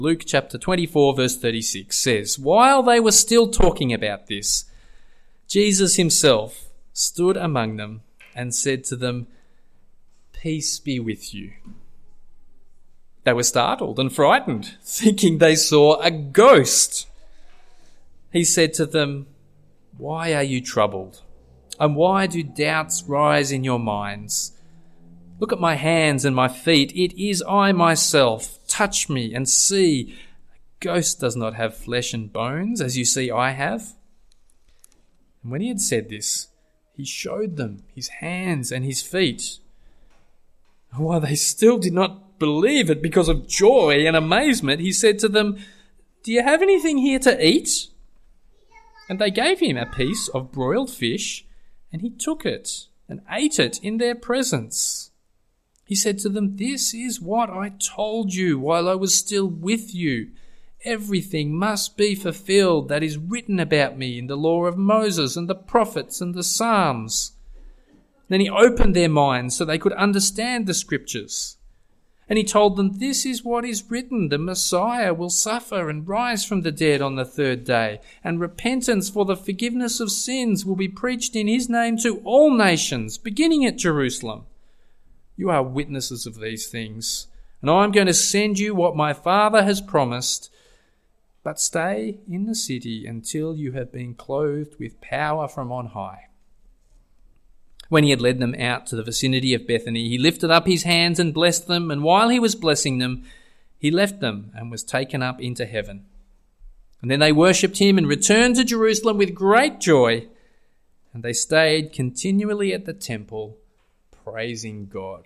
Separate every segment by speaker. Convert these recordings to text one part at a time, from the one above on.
Speaker 1: Luke chapter 24 verse 36 says, "While they were still talking about this, Jesus himself stood among them and said to them, 'Peace be with you.' They were startled and frightened, thinking they saw a ghost. He said to them, 'Why are you troubled? And why do doubts rise in your minds? Look at my hands and my feet. It is I myself. Touch me and see. A ghost does not have flesh and bones, as you see I have.' And when he had said this, he showed them his hands and his feet. And while they still did not believe it because of joy and amazement, he said to them, 'Do you have anything here to eat?' And they gave him a piece of broiled fish, and he took it and ate it in their presence. He said to them, 'This is what I told you while I was still with you. Everything must be fulfilled that is written about me in the law of Moses and the prophets and the Psalms.' Then he opened their minds so they could understand the scriptures. And he told them, 'This is what is written. The Messiah will suffer and rise from the dead on the third day, and repentance for the forgiveness of sins will be preached in his name to all nations, beginning at Jerusalem. You are witnesses of these things, and I am going to send you what my Father has promised. But stay in the city until you have been clothed with power from on high.' When he had led them out to the vicinity of Bethany, he lifted up his hands and blessed them, and while he was blessing them, he left them and was taken up into heaven. And then they worshipped him and returned to Jerusalem with great joy, and they stayed continually at the temple, praising God."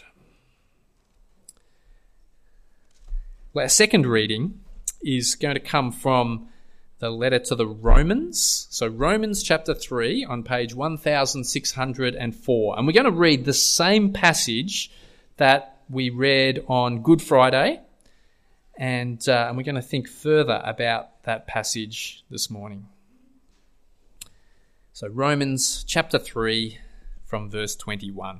Speaker 1: Well, our second reading is going to come from the letter to the Romans. So Romans chapter 3 on page 1604. And we're going to read the same passage that we read on Good Friday. And we're going to think further about that passage this morning. So Romans chapter 3 from verse 21.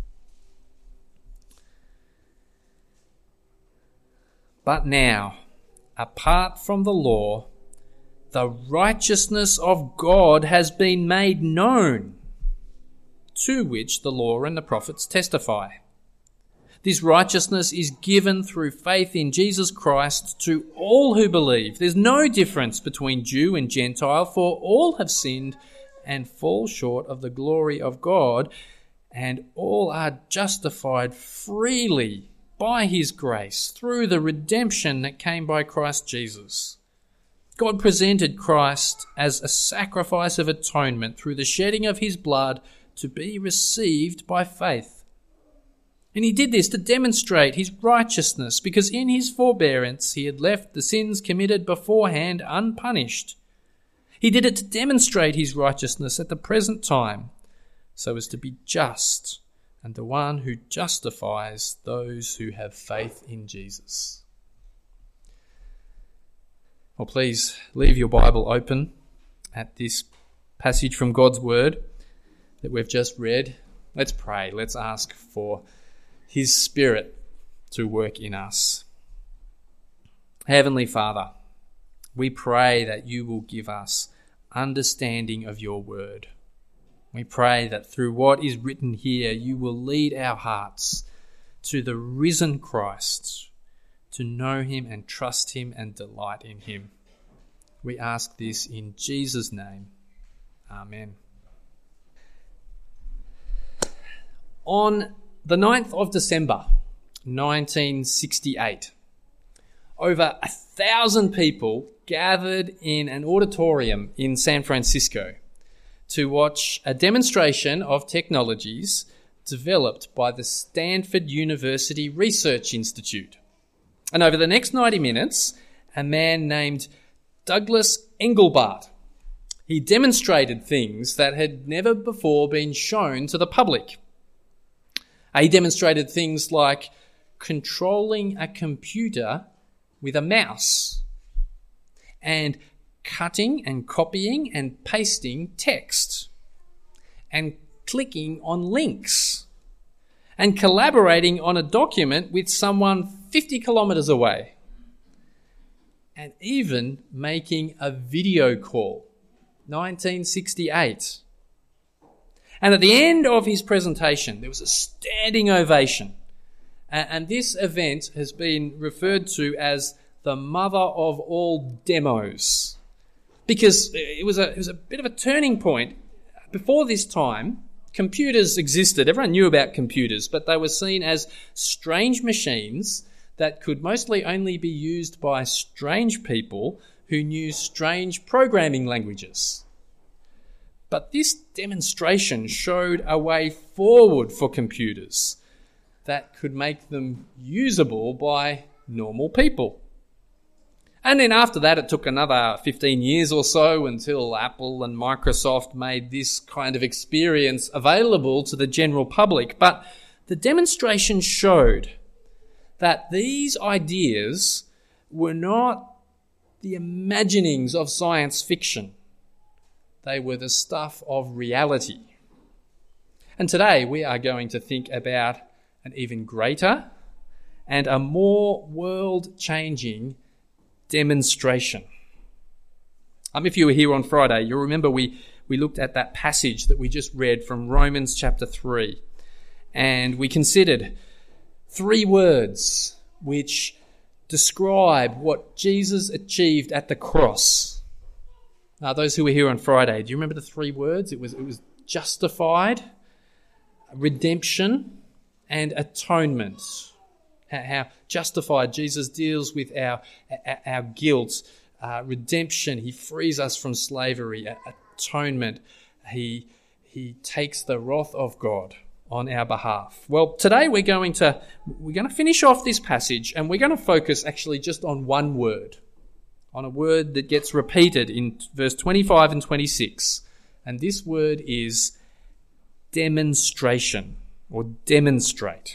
Speaker 1: "But now, apart from the law, the righteousness of God has been made known, to which the law and the prophets testify. This righteousness is given through faith in Jesus Christ to all who believe. There's no difference between Jew and Gentile, for all have sinned and fall short of the glory of God, and all are justified freely by his grace through the redemption that came by Christ Jesus. God presented Christ as a sacrifice of atonement through the shedding of his blood to be received by faith. And he did this to demonstrate his righteousness, because in his forbearance he had left the sins committed beforehand unpunished. He did it to demonstrate his righteousness at the present time, so as to be just and the one who justifies those who have faith in Jesus." Well, please leave your Bible open at this passage from God's Word that we've just read. Let's pray. Let's ask for his Spirit to work in us. Heavenly Father, we pray that you will give us understanding of your Word. We pray that through what is written here, you will lead our hearts to the risen Christ, to know him and trust him and delight in him. We ask this in Jesus' name. Amen. On the 9th of December, 1968, over 1,000 people gathered in an auditorium in San Francisco to watch a demonstration of technologies developed by the Stanford University Research Institute. And over the next 90 minutes, a man named Douglas Engelbart, he demonstrated things that had never before been shown to the public. He demonstrated things like controlling a computer with a mouse and cutting and copying and pasting text and clicking on links and collaborating on a document with someone 50 kilometres away. and even making a video call. 1968. And at the end of his presentation, there was a standing ovation. And this event has been referred to as the mother of all demos, because it was a bit of a turning point. Before this time, computers existed. Everyone knew about computers, but they were seen as strange machines that could mostly only be used by strange people who knew strange programming languages. But this demonstration showed a way forward for computers that could make them usable by normal people. And then after that, it took another 15 years or so until Apple and Microsoft made this kind of experience available to the general public. But the demonstration showed that these ideas were not the imaginings of science fiction. They were the stuff of reality. And today we are going to think about an even greater and a more world-changing demonstration. If you were here on Friday, you'll remember we looked at that passage that we just read from Romans chapter 3, and we considered 3 words which describe what Jesus achieved at the cross. Now, those who were here on Friday, do you remember the 3 words? It was justified, redemption, and atonement. How justified, Jesus deals with our guilt. Redemption, he frees us from slavery. Atonement, he takes the wrath of God on our behalf. Well, today we're going to finish off this passage, and we're going to focus actually just on one word, on a word that gets repeated in verse 25 and 26. And this word is demonstration, or demonstrate.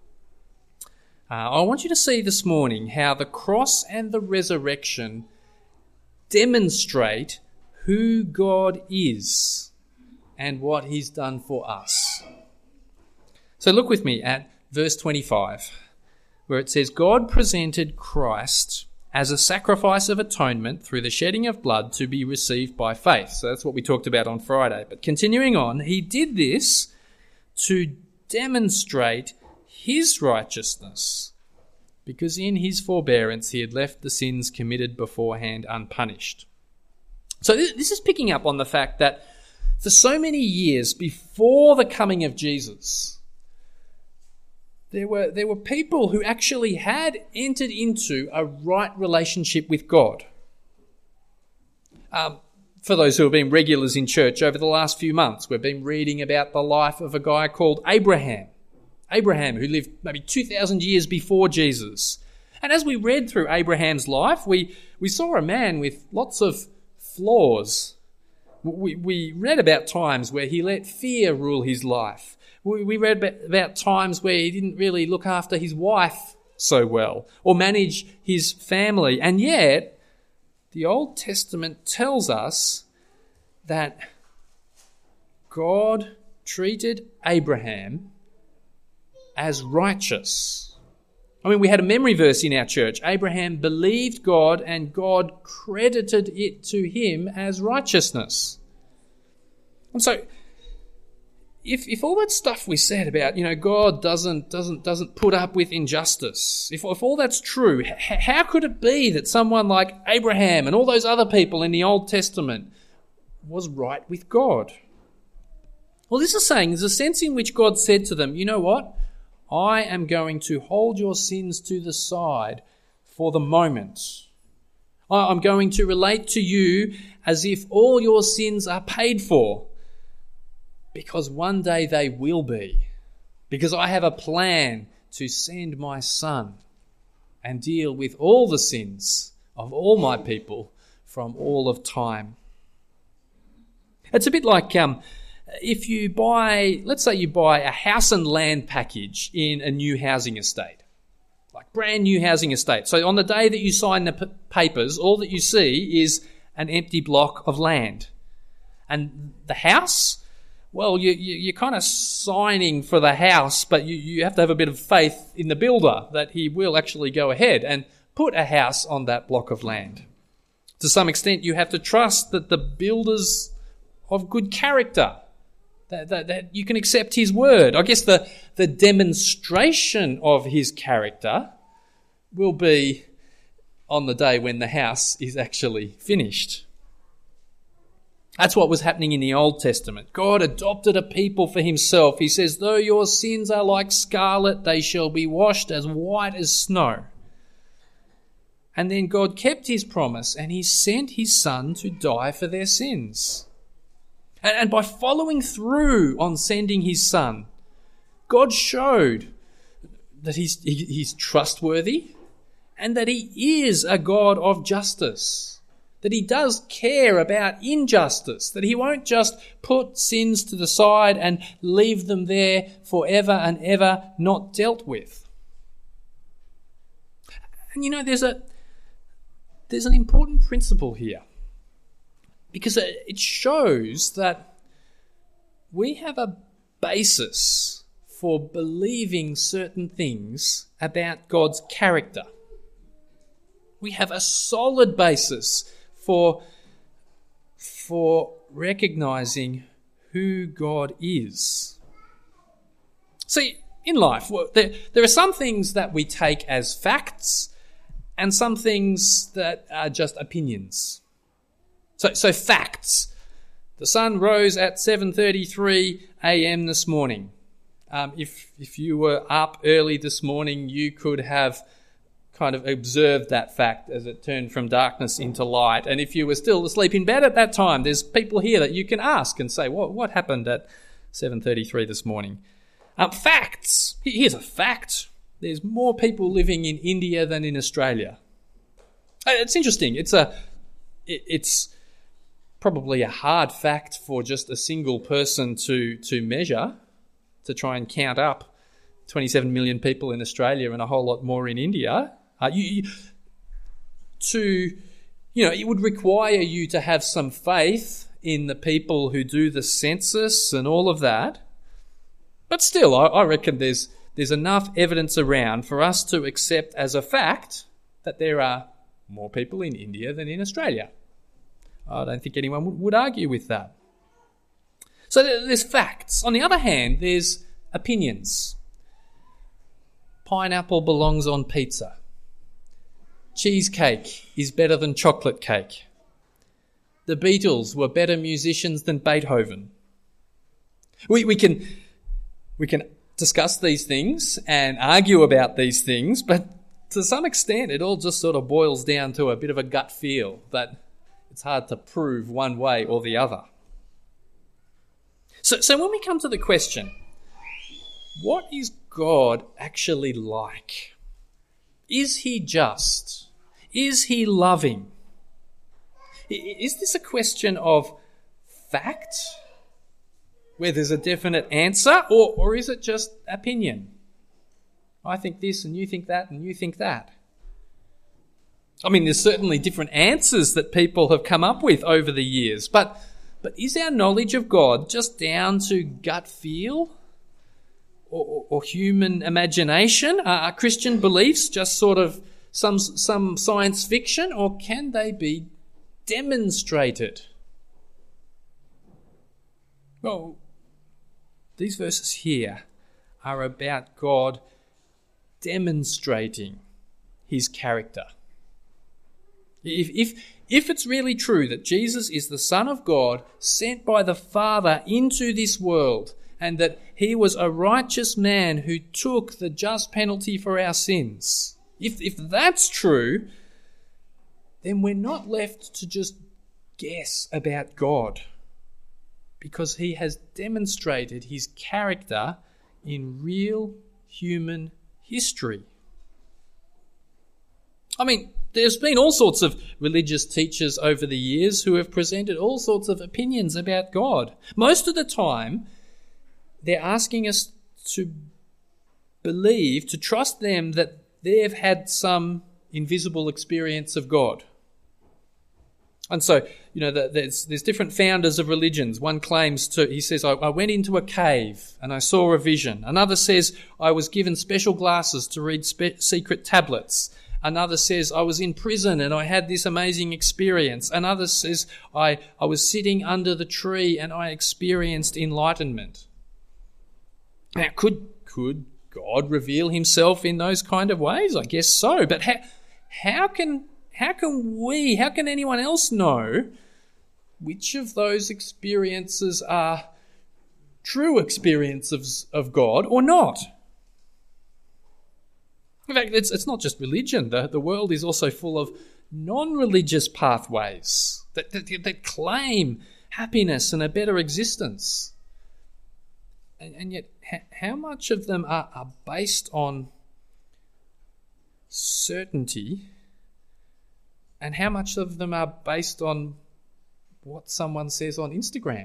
Speaker 1: I want you to see this morning how the cross and the resurrection demonstrate who God is and what he's done for us. So look with me at verse 25, where it says, God presented Christ as a sacrifice of atonement through the shedding of blood to be received by faith. So that's what we talked about on Friday. But continuing on, he did this to demonstrate his righteousness, because in his forbearance he had left the sins committed beforehand unpunished. So this is picking up on the fact that for so many years before the coming of Jesus, there were people who actually had entered into a right relationship with God. For those who have been regulars in church over the last few months, we've been reading about the life of a guy called Abraham. Abraham, who lived maybe 2,000 years before Jesus. And as we read through Abraham's life, we saw a man with lots of flaws. We read about times where he let fear rule his life. We read about times where he didn't really look after his wife so well or manage his family. And yet, the Old Testament tells us that God treated Abraham as righteous. I mean, we had a memory verse in our church. Abraham believed God and God credited it to him as righteousness. And so, if all that stuff we said about, God doesn't put up with injustice, if all that's true, how could it be that someone like Abraham and all those other people in the Old Testament was right with God? Well, this is saying there's a sense in which God said to them, you know what? I am going to hold your sins to the side for the moment. I'm going to relate to you as if all your sins are paid for, because one day they will be. Because I have a plan to send my Son and deal with all the sins of all my people from all of time. It's a bit like if you let's say you buy a house and land package in a new housing estate, like brand new housing estate. So on the day that you sign the papers, all that you see is an empty block of land. And the house, well, you're kind of signing for the house, but you have to have a bit of faith in the builder that he will actually go ahead and put a house on that block of land. To some extent, you have to trust that the builder's of good character, that you can accept his word. I guess the demonstration of his character will be on the day when the house is actually finished. That's what was happening in the Old Testament. God adopted a people for himself. He says, though your sins are like scarlet, they shall be washed as white as snow. And then God kept his promise and he sent his son to die for their sins. And by following through on sending his son, God showed that he's trustworthy and that he is a God of justice, that he does care about injustice, that he won't just put sins to the side and leave them there forever and ever not dealt with. And there's an important principle here, because it shows that we have a basis for believing certain things about God's character. We have a solid basis for recognizing who God is. See, in life, there are some things that we take as facts and some things that are just opinions. So facts. The sun rose at 7:33 a.m. this morning. If you were up early this morning, you could have kind of observed that fact as it turned from darkness into light. And if you were still asleep in bed at that time, there's people here that you can ask and say, what happened at 7:33 this morning? Facts. Here's a fact. There's more people living in India than in Australia. It's interesting. It's probably a hard fact for just a single person to measure, to try and count up 27 million people in Australia and a whole lot more in India. It would require you to have some faith in the people who do the census and all of that. But still, I reckon there's enough evidence around for us to accept as a fact that there are more people in India than in Australia. I don't think anyone would argue with that. So there's facts. On the other hand, there's opinions. Pineapple belongs on pizza. Cheesecake is better than chocolate cake. The Beatles were better musicians than Beethoven. We can discuss these things and argue about these things, but to some extent it all just sort of boils down to a bit of a gut feel that it's hard to prove one way or the other. So when we come to the question, what is God actually like? Is he just? Is he loving? Is this a question of fact, where there's a definite answer, or is it just opinion? I think this and you think that and you think that. I mean, there's certainly different answers that people have come up with over the years, but is our knowledge of God just down to gut feel or human imagination? Are Christian beliefs just sort of some science fiction, or can they be demonstrated? Well, these verses here are about God demonstrating his character. If it's really true that Jesus is the Son of God sent by the Father into this world, and that he was a righteous man who took the just penalty for our sins, if that's true, then we're not left to just guess about God, because he has demonstrated his character in real human history. I mean, there's been all sorts of religious teachers over the years who have presented all sorts of opinions about God. Most of the time, they're asking us to believe, to trust them that they've had some invisible experience of God. And so, there's different founders of religions. One claims he says, I went into a cave and I saw a vision. Another says, I was given special glasses to read secret tablets. Another says, I was in prison and I had this amazing experience. Another says, I was sitting under the tree and I experienced enlightenment. Now, could God reveal himself in those kind of ways? I guess so. But how can anyone else know which of those experiences are true experiences of God or not? In fact, it's not just religion. The world is also full of non-religious pathways that claim happiness and a better existence. And yet, how much of them are based on certainty, and how much of them are based on what someone says on Instagram?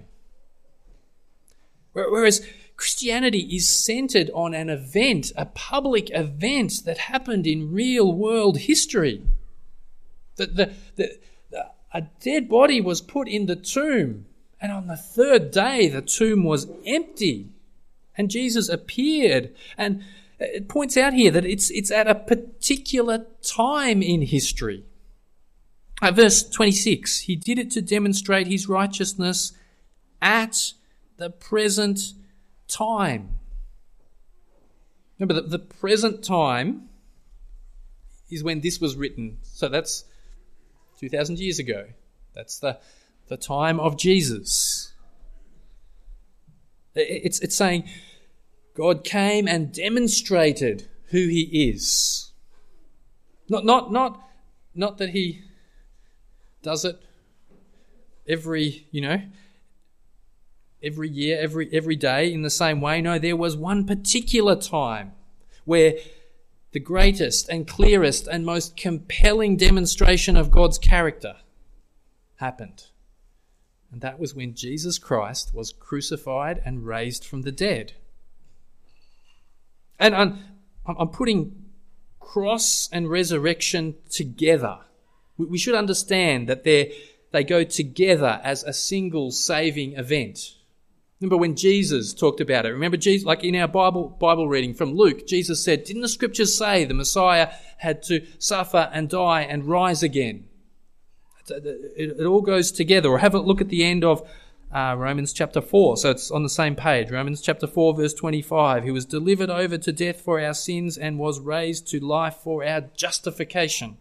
Speaker 1: Whereas Christianity is centered on an event, a public event that happened in real world history. A dead body was put in the tomb, and on the third day the tomb was empty, and Jesus appeared. And it points out here that it's at a particular time in history. Verse 26, he did it to demonstrate his righteousness at the present time. Remember, the present time is when this was written. So that's 2,000 years ago. That's the time of Jesus. It's saying God came and demonstrated who he is. Not that he does it every year, every day in the same way. No, there was one particular time where the greatest and clearest and most compelling demonstration of God's character happened. And that was when Jesus Christ was crucified and raised from the dead. And I'm putting cross and resurrection together. We should understand that they go together as a single saving event. Remember when Jesus talked about it? Remember Jesus, like in our Bible reading from Luke, Jesus said, didn't the scriptures say the Messiah had to suffer and die and rise again? It all goes together. Or have a look at the end of Romans chapter 4. So it's on the same page. Romans chapter 4 verse 25. He was delivered over to death for our sins and was raised to life for our justification.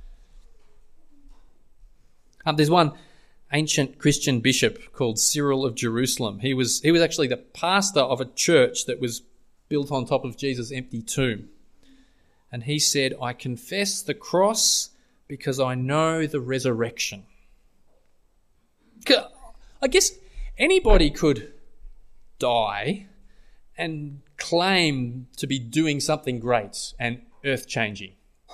Speaker 1: There's one ancient Christian bishop called Cyril of Jerusalem. He was actually the pastor of a church that was built on top of Jesus' empty tomb. And he said, I confess the cross because I know the resurrection. I guess anybody could die and claim to be doing something great and earth-changing.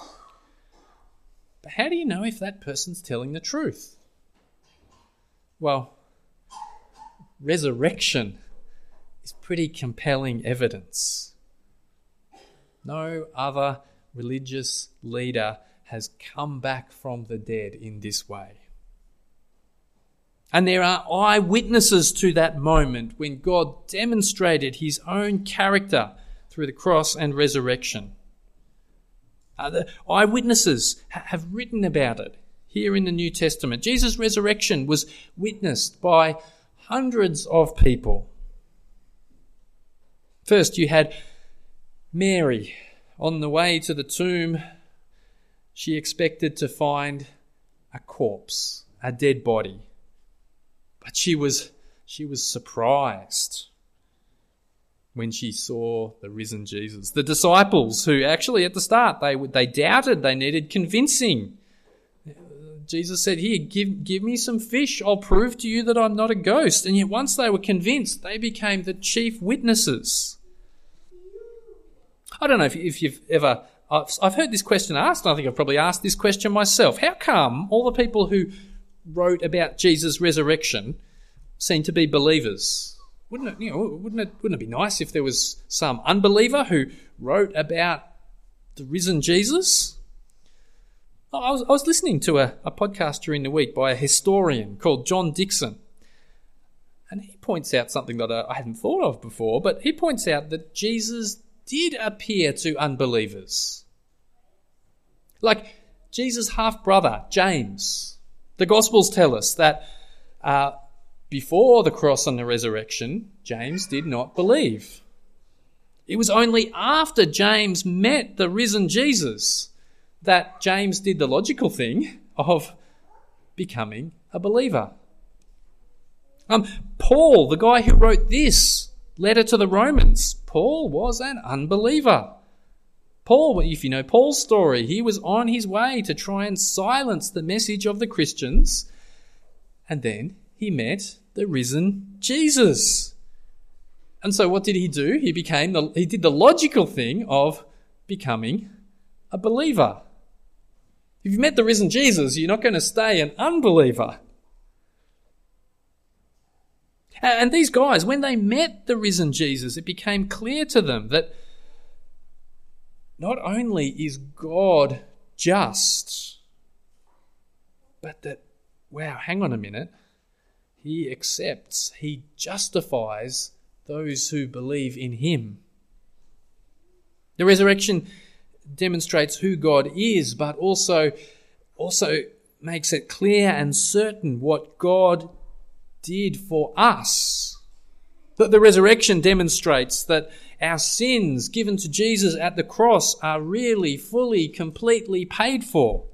Speaker 1: But how do you know if that person's telling the truth? Well, resurrection is pretty compelling evidence. No other religious leader has come back from the dead in this way. And there are eyewitnesses to that moment when God demonstrated his own character through the cross and resurrection. The eyewitnesses have written about it here in the New Testament. Jesus' resurrection was witnessed by hundreds of people. First, you had Mary on the way to the tomb. She expected to find a corpse, a dead body. But she was surprised when she saw the risen Jesus. The disciples, who actually at the start, they doubted, they needed convincing. Jesus said, here, give me some fish, I'll prove to you that I'm not a ghost. And yet once they were convinced, they became the chief witnesses. I don't know if you've ever... I've heard this question asked, and I think I've probably asked this question myself. How come all the people who wrote about Jesus' resurrection seem to be believers? Wouldn't it be nice if there was some unbeliever who wrote about the risen Jesus? I was listening to a podcast during the week by a historian called John Dixon, and he points out something that I hadn't thought of before, but he points out that Jesus did appear to unbelievers. Like Jesus' half-brother, James. The Gospels tell us that before the cross and the resurrection, James did not believe. It was only after James met the risen Jesus that James did the logical thing of becoming a believer. Paul, the guy who wrote this letter to the Romans, Paul was an unbeliever. Paul, if you know Paul's story, he was on his way to try and silence the message of the Christians, and then he met the risen Jesus. And so what did he do? He did the logical thing of becoming a believer. If you've met the risen Jesus, you're not going to stay an unbeliever. And these guys, when they met the risen Jesus, it became clear to them that not only is God just, but that, wow, hang on a minute, he accepts, he justifies those who believe in him. The resurrection demonstrates who God is, but also makes it clear and certain what God did for us. The resurrection demonstrates that our sins given to Jesus at the cross are really, fully, completely paid for.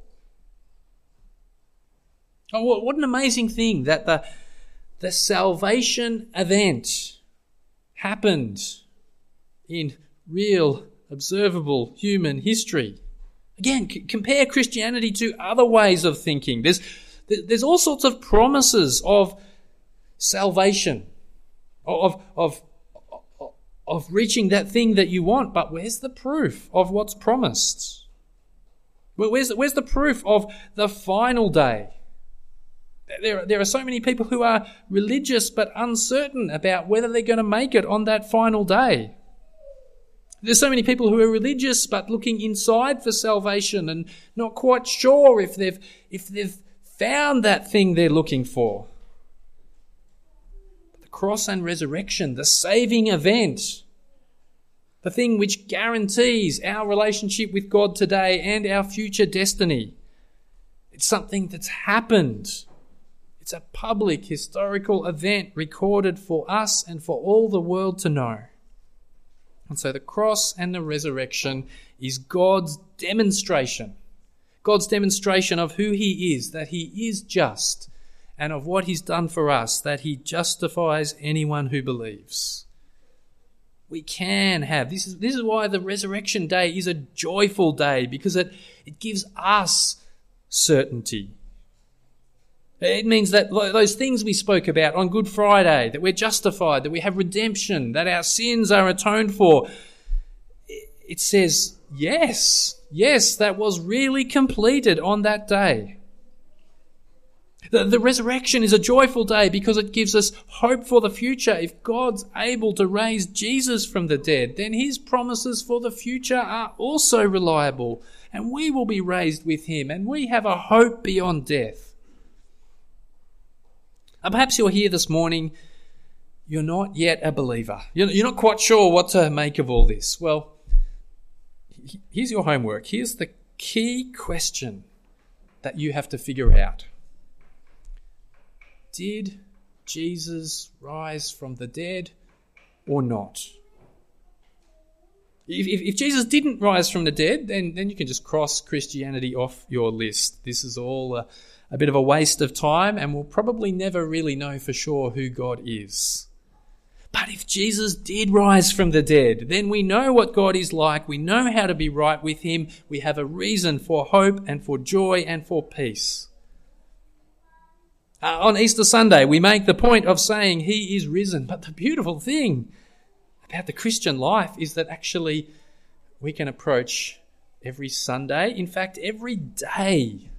Speaker 1: Oh, what an amazing thing that the salvation event happened in real, observable human history. Again, compare Christianity to other ways of thinking. There's all sorts of promises of salvation, of reaching that thing that you want, but where's the proof of what's promised? Where's the proof of the final day? There are so many people who are religious but uncertain about whether they're going to make it on that final day. There's so many people who are religious but looking inside for salvation and not quite sure if they've found that thing they're looking for. But the cross and resurrection, the saving event, the thing which guarantees our relationship with God today and our future destiny, it's something that's happened. It's a public historical event recorded for us and for all the world to know. And so the cross and the resurrection is God's demonstration of who he is, that he is just, and of what he's done for us, that he justifies anyone who believes. We can have, this is why the resurrection day is a joyful day, because it gives us certainty. It means that those things we spoke about on Good Friday, that we're justified, that we have redemption, that our sins are atoned for, it says, yes, that was really completed on that day. The resurrection is a joyful day because it gives us hope for the future. If God's able to raise Jesus from the dead, then his promises for the future are also reliable, and we will be raised with him, and we have a hope beyond death. And perhaps you're here this morning, you're not yet a believer. You're not quite sure what to make of all this. Well, here's your homework. Here's the key question that you have to figure out. Did Jesus rise from the dead or not? If Jesus didn't rise from the dead, then you can just cross Christianity off your list. This is all a bit of a waste of time, and we'll probably never really know for sure who God is. But if Jesus did rise from the dead, then we know what God is like. We know how to be right with him. We have a reason for hope and for joy and for peace. On Easter Sunday, we make the point of saying he is risen. But the beautiful thing about the Christian life is that actually we can approach every Sunday, in fact, every day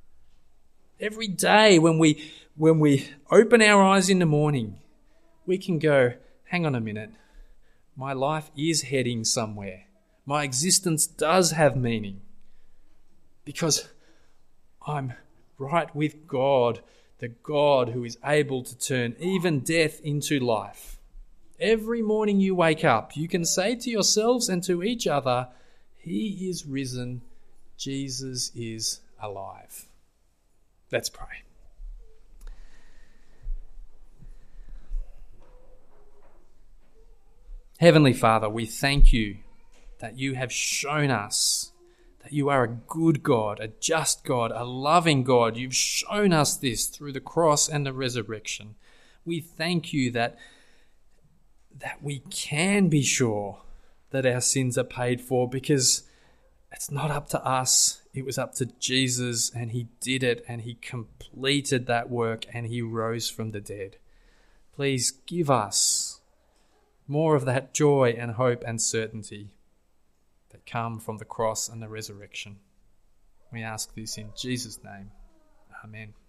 Speaker 1: when we open our eyes in the morning, we can go, hang on a minute, my life is heading somewhere. My existence does have meaning because I'm right with God, the God who is able to turn even death into life. Every morning you wake up, you can say to yourselves and to each other, he is risen Jesus is alive. Let's pray. Heavenly Father, we thank you that you have shown us that you are a good God, a just God, a loving God. You've shown us this through the cross and the resurrection. We thank you that we can be sure that our sins are paid for, because it's not up to us. It was up to Jesus, and he did it, and he completed that work, and he rose from the dead. Please give us more of that joy and hope and certainty that come from the cross and the resurrection. We ask this in Jesus' name. Amen.